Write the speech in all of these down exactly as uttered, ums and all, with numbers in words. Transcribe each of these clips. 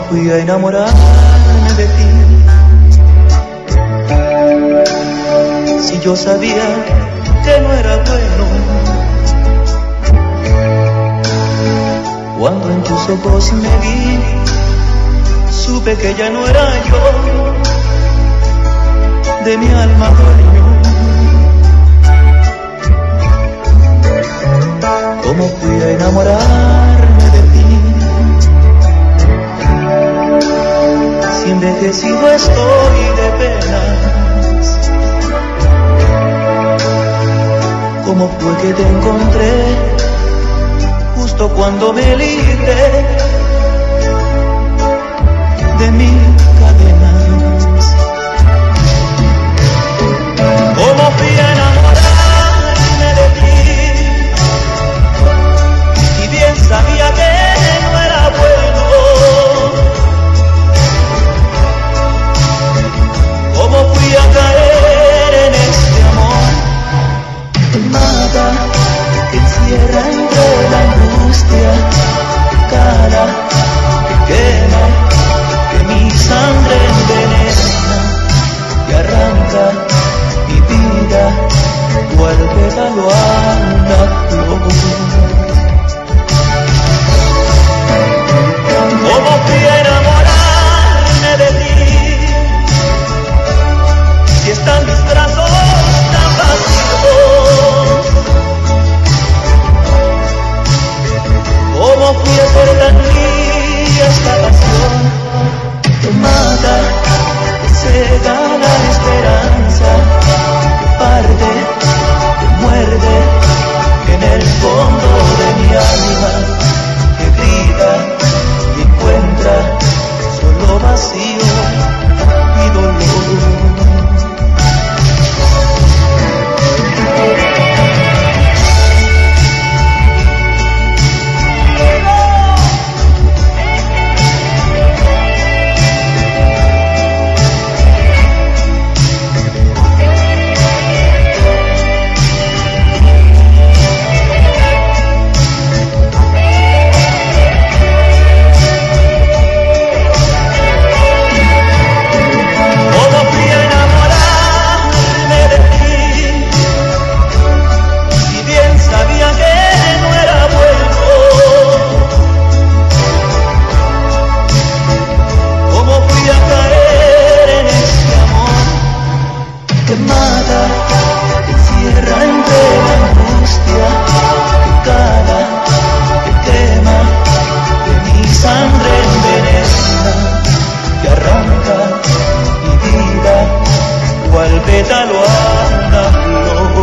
fui a enamorarme de ti? Si yo sabía que no era bueno, cuando en tus ojos me vi, supe que ya no era yo, de mi alma dueño. Como fui a enamorarme de ti, si envejecido estoy de penas. Cómo fue que te encontré justo cuando me libré de mis cadenas. Cómo fui a enamorarme de ti, y bien sabía que no era bueno. Cómo fui a caer en este amor que mata, que encierra entre la angustia, que cala, que quema, que mi sangre envenena, que arranca mi vida, cual pétalo a una flor. Cómo fui a enamorarme de ti, si están mis brazos tan vacíos. Cómo fui a ser tan mía esta pasión que mata, que cega la esperanza, que parte, que muerde, que en el fondo de mi alma, que grita y encuentra solo vacío y dolor. Pétalo a una flor.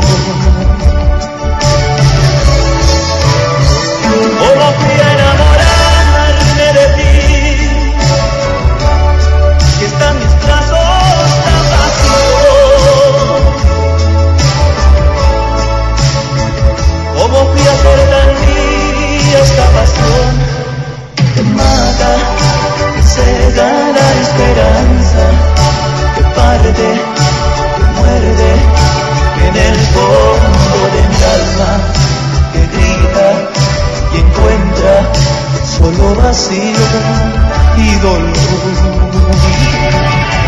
Cómo fui a enamorarme de ti, si están mis brazos tan vacíos. Cómo fui a ser tan mía esta pasión que mata, que cega la esperanza, que parte, que en el fondo de mi alma, que grita y encuentra solo vacío y dolor.